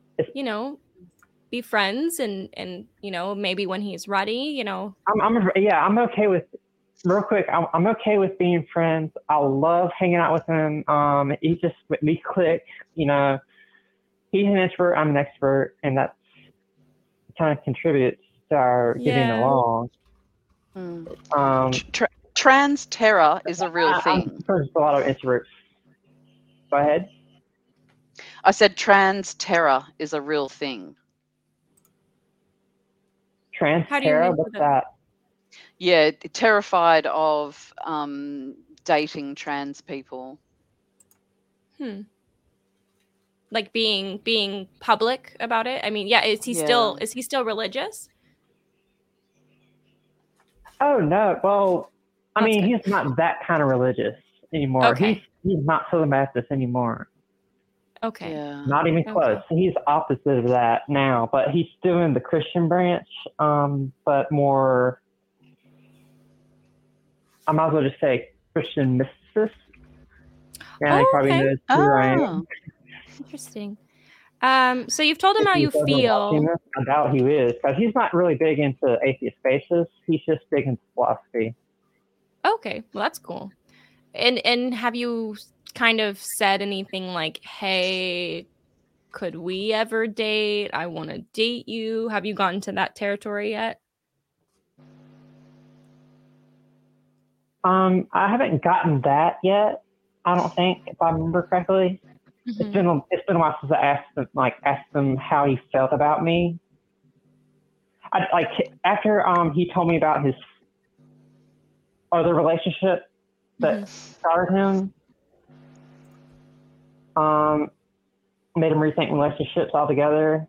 be friends and maybe when he's ready, I'm okay with. Real quick, I'm okay with being friends. I love hanging out with him. We click. He's an introvert, I'm an extrovert, and that kind of contributes to our getting along. Trans terror is a real thing. There's a lot of introverts. Go ahead. I said trans terror is a real thing. Trans terror? What's that? Yeah, terrified of dating trans people. Like being public about it. I mean, is he still religious? Oh no. Well, he's not that kind of religious anymore. Okay. He's not Southern Baptist anymore. Okay. Yeah. Not even close. He's opposite of that now, but he's still in the Christian branch, but more, I might as well just say Christian mysticist. Yeah, he probably knows who I am. Interesting. So you've told him how If you he's ever feel. watching this, I doubt he is, because he's not really big into atheist spaces. He's just big into philosophy. Okay, well that's cool. And have you kind of said anything like, "Hey, could we ever date? I want to date you." Have you gotten to that territory yet? I haven't gotten that yet. I don't think, if I remember correctly. It's been a while since I asked him how he felt about me. After he told me about his other relationship that scarred him, made him rethink relationships altogether.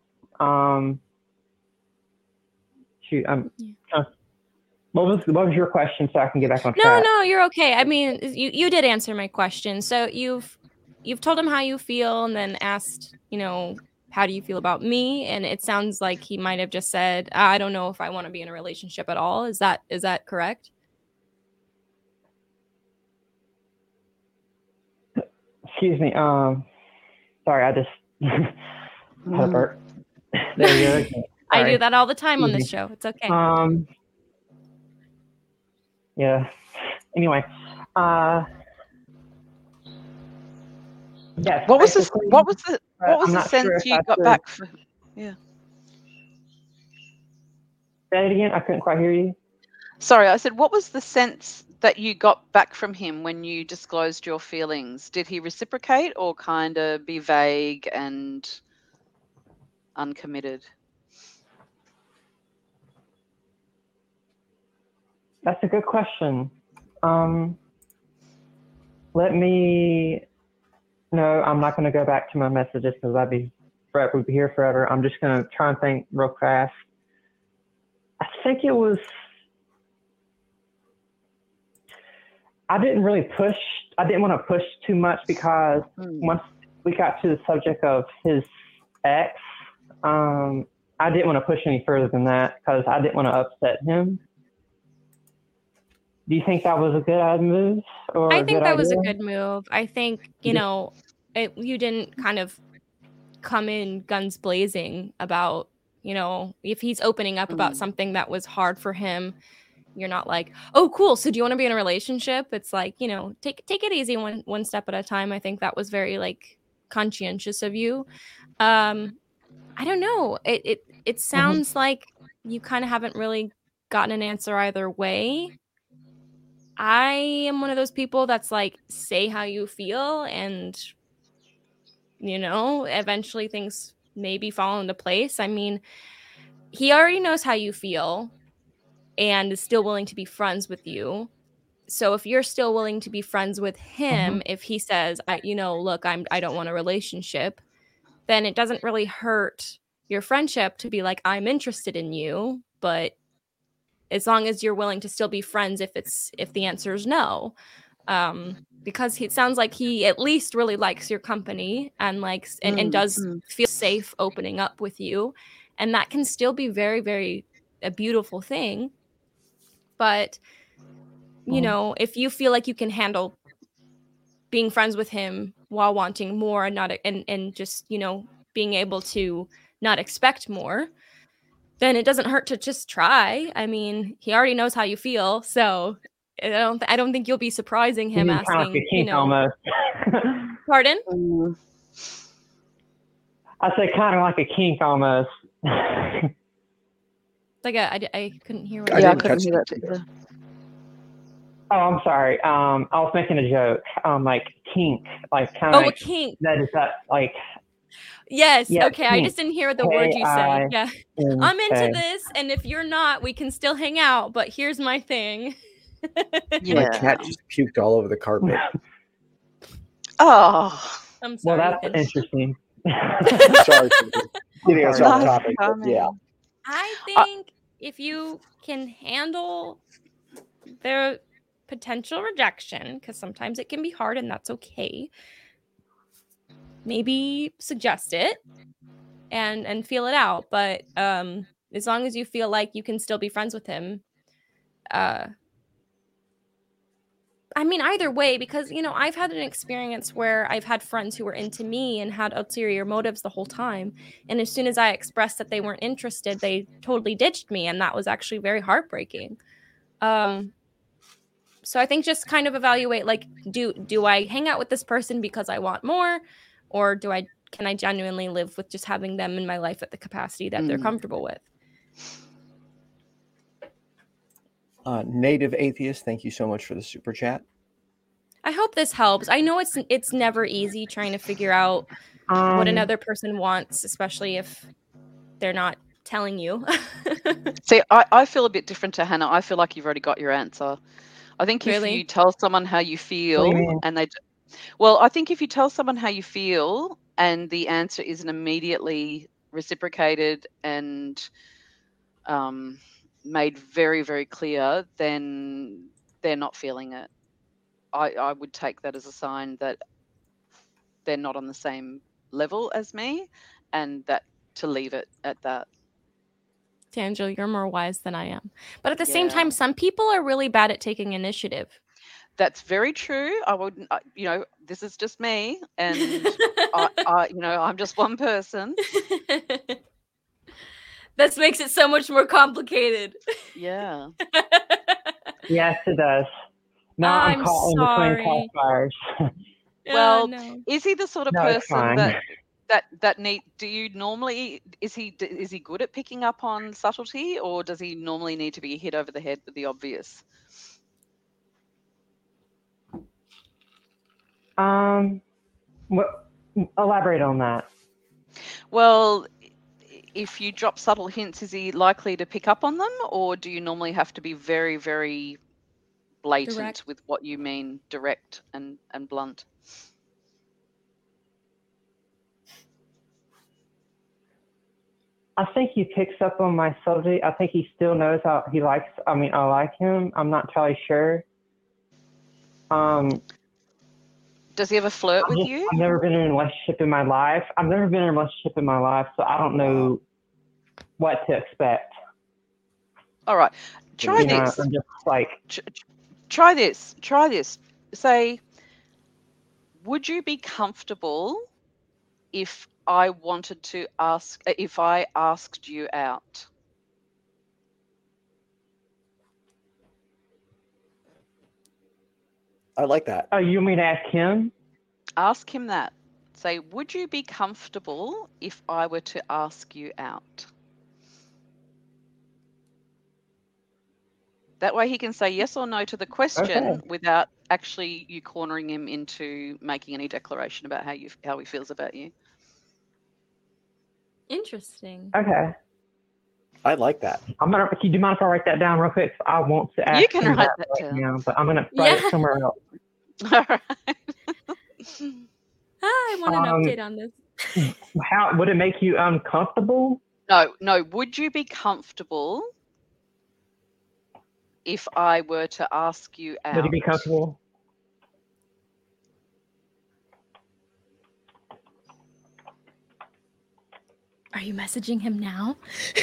What was your question, so I can get back on track? No, you're okay. I mean, you did answer my question. So you've told him how you feel, and then asked, how do you feel about me? And it sounds like he might have just said, I don't know if I want to be in a relationship at all. Is that correct? Excuse me. Sorry, I just had a burp. There you go. I do that all the time on this show. It's okay. Yeah. Anyway. Yes. What was the sense you got back from? Yeah. Say it again. I couldn't quite hear you. Sorry, I said, what was the sense that you got back from him when you disclosed your feelings? Did he reciprocate or kind of be vague and uncommitted? That's a good question. No, I'm not going to go back to my messages because we'd be here forever. I'm just going to try and think real fast. I think it was, I didn't want to push too much because once we got to the subject of his ex, I didn't want to push any further than that because I didn't want to upset him. Do you think that was a good move? I think that was a good move. I think, you didn't kind of come in guns blazing about, if he's opening up about something that was hard for him, you're not like, oh, cool. So do you want to be in a relationship? It's like, take it easy one step at a time. I think that was very conscientious of you. I don't know. It sounds like you kind of haven't really gotten an answer either way. I am one of those people that's like, say how you feel, and eventually things maybe fall into place. I mean, he already knows how you feel and is still willing to be friends with you. So if you're still willing to be friends with him, if he says, look, I don't want a relationship, then it doesn't really hurt your friendship to be like, I'm interested in you, but as long as you're willing to still be friends if the answer is no. Because it sounds like he at least really likes your company and likes and does feel safe opening up with you. And that can still be very, very a beautiful thing. But, if you feel like you can handle being friends with him while wanting more and just, being able to not expect more, then it doesn't hurt to just try. I mean, he already knows how you feel, so I don't think you'll be surprising him asking. Kind of like a kink almost. Pardon? I say kind of like a kink almost. I couldn't hear what I couldn't hear that either. Oh, I'm sorry. I was making a joke. Like kink, like kind of. Oh, a kink. That is that like. Yes. Yeah, okay. I just didn't hear the word you said. Yeah. I'm into Okay. this, and if you're not, we can still hang out. But here's my thing. My cat just puked all over the carpet. Oh. I'm sorry. Well, that's interesting. Sorry for getting us off topic. But yeah. I think if you can handle their potential rejection, because sometimes it can be hard and that's okay. maybe suggest it and feel it out. But as long as you feel like you can still be friends with him, I mean, either way, because, I've had an experience where I've had friends who were into me and had ulterior motives the whole time. And as soon as I expressed that they weren't interested, they totally ditched me. And that was actually very heartbreaking. So I think just kind of evaluate, like, do I hang out with this person because I want more? Or can I genuinely live with just having them in my life at the capacity that they're comfortable with? Native Atheist, thank you so much for the super chat. I hope this helps. I know it's never easy trying to figure out what another person wants, especially if they're not telling you. See, I feel a bit different to Hannah. I feel like you've already got your answer. I think if Really? you tell someone how you feel, I think if you tell someone how you feel and the answer isn't immediately reciprocated and made very, very clear, then they're not feeling it. I would take that as a sign that they're not on the same level as me, and that to leave it at that. Tangel, you're more wise than I am. But at the same time, some people are really bad at taking initiative. That's very true. I wouldn't, this is just me, and I'm just one person. This makes it so much more complicated. Yeah. Yes, it does. Now I'm caught in between crossfires. Well, no. Is he the sort of person that need? Do you normally is he good at picking up on subtlety, or does he normally need to be hit over the head with the obvious? Elaborate on that. Well, if you drop subtle hints, is he likely to pick up on them, or do you normally have to be very, very blatant with what you mean, direct and blunt? I think he picks up on my subtlety. I think he still knows how he likes. I mean, I like him. I'm not entirely sure. Does he ever flirt with you? I've never been in a relationship in my life. so I don't know what to expect. All right, try this. I'm just like, try this. Say, would you be comfortable if I asked you out? I like that. Oh, you mean ask him? Ask him that. Say, would you be comfortable if I were to ask you out? That way he can say yes or no to the question without actually you cornering him into making any declaration about how he feels about you. Interesting. Okay. I like that. Do you mind if I write that down real quick? I want to ask you can him write that down. right now, but I'm going to write it somewhere else. All right. I want an update on this. How would it make you uncomfortable? No. Would you be comfortable if I were to ask you out? Would you be comfortable? Are you messaging him now?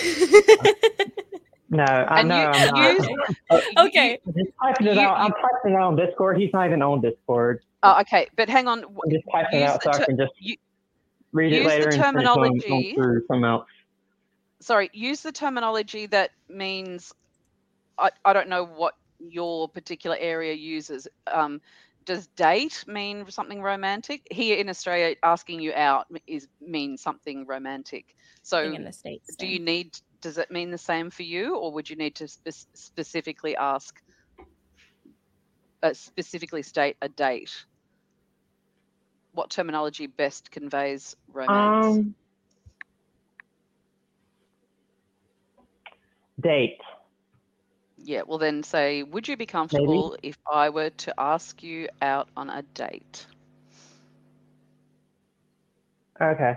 No, I'm not. Okay. I'm typing it out. I'm typing it out on Discord. He's not even on Discord. Oh, okay. But hang on. I'm just typing it out so I can just read it later the and terminology. through something else. Sorry, use the terminology that means. I don't know what your particular area uses. Does date mean something romantic? Here in Australia, asking you out means something romantic. So in the States, does it mean the same for you, or would you need to specifically state a date? What terminology best conveys romance? Date. Yeah, well then say, would you be comfortable if I were to ask you out on a date? Okay.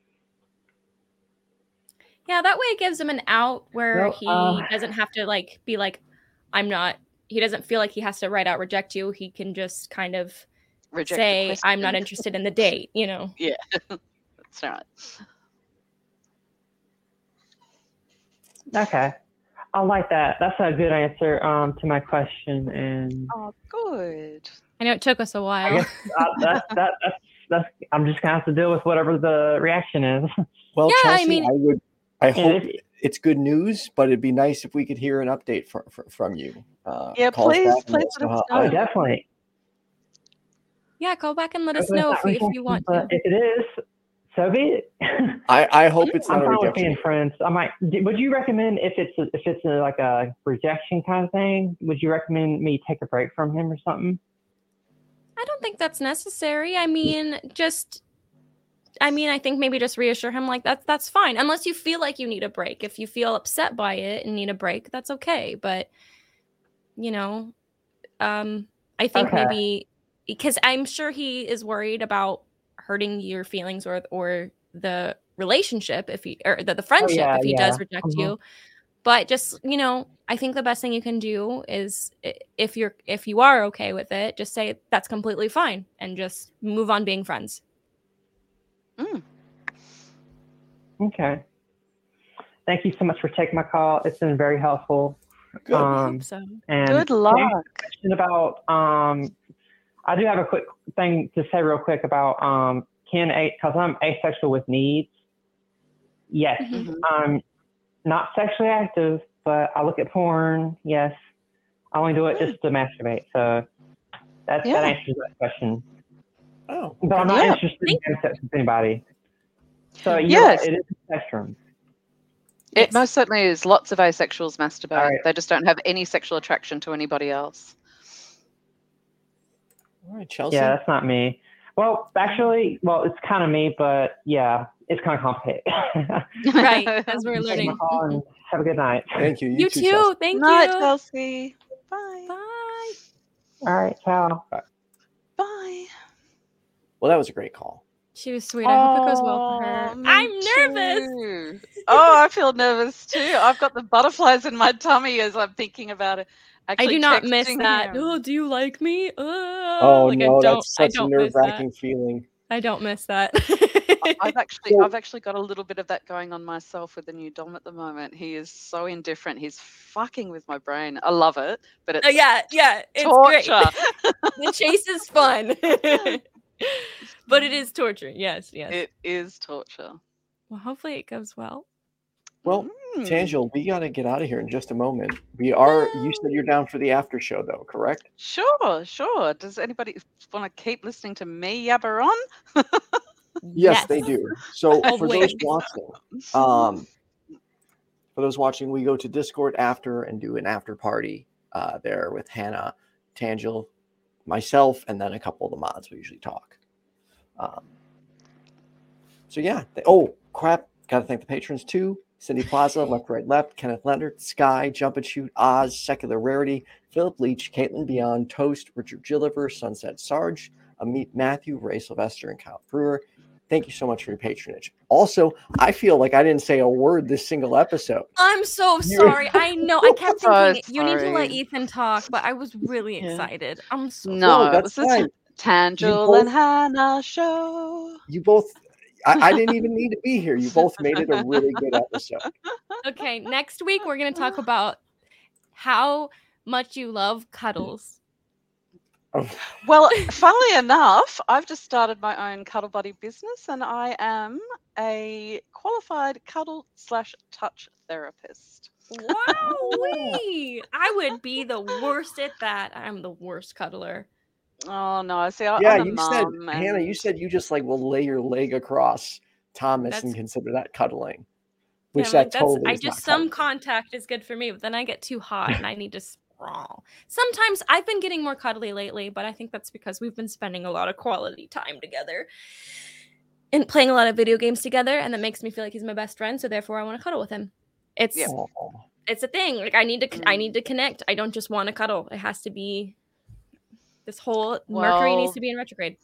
Yeah, that way it gives him an out where he doesn't have to he doesn't feel like he has to write out reject you. He can just kind of reject say the I'm not question. interested in the date, you know. Yeah, that's right. Okay. I like that. That's a good answer to my question, and Oh, good. I know it took us a I while. guess that's I'm just gonna have to deal with whatever the reaction is. Well, Yeah, I Chelsea, mean- I And hope if- it's good news, but it'd be nice if we could hear an update from you. Yeah, call us please, back and let please us let know us how- Oh, know. definitely. Yeah, call back and let us Hopefully know it's if not you rejection, want but to. if it is, so be it. I hope it's I'm not a fine with rejection. being friends. Would you recommend if it's like a rejection kind of thing? Would you recommend me take a break from him or something? I don't think that's necessary. I mean, I think maybe just reassure him like that's fine. Unless you feel like you need a break. If you feel upset by it and need a break, that's okay. But you know, I think Okay. maybe because I'm sure he is worried about hurting your feelings or the relationship if he or the friendship yeah, if he yeah. does reject Mhm. you. But just, I think the best thing you can do is if you are okay with it, just say that's completely fine and just move on being friends. Okay. Thank you so much for taking my call. It's been very helpful. Good. I hope so. And Good to luck. answer the question about I do have a quick thing to say real quick about because I'm asexual with needs. Yes, Mhm. I'm not sexually active, but I look at porn. Yes, I only do it just to masturbate. So that Yeah. answers that question. Oh, But I'm not Yeah. interested in having sex with anybody. So you're Yes. right, it is a spectrum. It Yes. most certainly is. Lots of asexuals masturbate. All right. They just don't have any sexual attraction to anybody else. all right, Chelsea. Yeah, that's not me. Well, actually, it's kind of me, but yeah, it's kind of complicated. Right, as we're Take my learning. call and have a good night. Thank you. You too, too. Chelsea. Thank Night, you. Chelsea. Bye. Bye. All right, ciao. Bye. Well, that was a great call. She was sweet. I hope it goes well for her. Me I'm nervous. too. Oh, I feel nervous too. I've got the butterflies in my tummy as I'm thinking about it. I Actually do not miss texting that. him. Oh, do you like me? Oh Like, no, that's I such a don't miss that. nerve-wracking feeling. I don't miss that. I've actually got a little bit of that going on myself with the new Dom at the moment. He is so indifferent. He's fucking with my brain. I love it, but it's yeah, it's torture. great. The chase is fun. But it is torture. Yes. It is torture. Well, hopefully it goes well. Well, Mm. Tangel, we got to get out of here in just a moment. You said you're down for the after show, though, correct? Sure. Does anybody want to keep listening to me yabber on? Yes, they do. So for Always. those watching, we go to Discord after and do an after party there with Hannah, Tangel, myself, and then a couple of the mods. We usually talk. So yeah. Oh crap! Got to thank the patrons too. Cindy Plaza, Left Right Left, Kenneth Leonard, Sky, Jump and Shoot, Oz, Secular Rarity, Philip Leach, Caitlin Beyond, Toast, Richard Gilliver, Sunset Sarge, Amit Matthew, Ray Sylvester, and Kyle Brewer. Thank you so much for your patronage. Also, I feel like I didn't say a word this single episode. I'm so sorry. I know. I kept So thinking you need to let sorry. Ethan talk, but I was really Yeah. excited. I'm so No, that's it was the fine. Tangel both- and Hannah show. You both, I didn't even need to be here. You both made it a really good episode. Okay, next week we're going to talk about how much you love cuddles. Well, funnily enough, I've just started my own cuddle buddy business, and I am a qualified cuddle/touch therapist. Wow, I would be the worst at that. I'm the worst cuddler. Oh no! See, Yeah, I'm a you said, mum, Hannah, you and- said you just will lay your leg across Thomas That's- and consider that cuddling. Which Yeah, that totally is not some cuddling. contact is good for me, but then I get too hot and I need to sprawl. Sometimes I've been getting more cuddly lately, but I think that's because we've been spending a lot of quality time together and playing a lot of video games together, and that makes me feel like he's my best friend, so therefore I want to cuddle with him. It's Yeah. it's a thing. Like I need to connect. I don't just want to cuddle. It has to be this whole Mercury needs Well- to be in retrograde.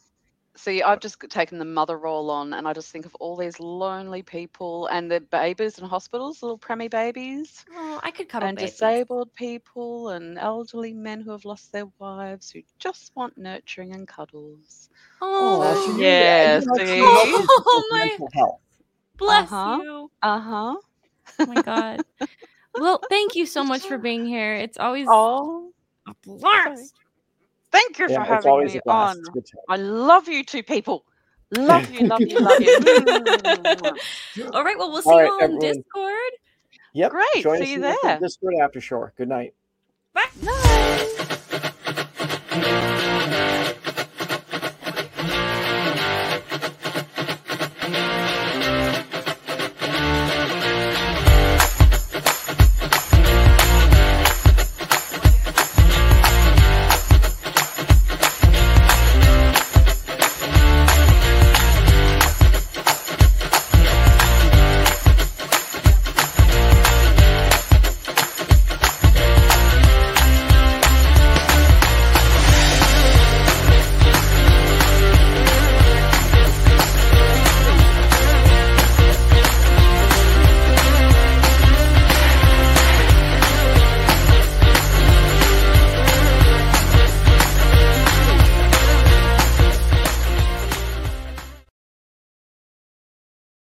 See, I've just taken the mother role on, and I just think of all these lonely people and their babies in hospitals, little preemie babies, Oh, I could cuddle and babies. disabled people, and elderly men who have lost their wives who just want nurturing and cuddles. Oh, So, you're yeah, actually see? helping Oh, people's my- mental health. bless Uh-huh. you. Uh-huh. Oh my God. Well, thank you so much for being here. It's always Oh, a blast. thank you Yeah, for it's having always me a blast. on. It's a good time. I love you two people. Love you, love you, love you. All right. Well, we'll see All you right, all on everyone. Discord. Yep. Great. Join See us you in the there. Discord after shore. Good night. Bye. Night.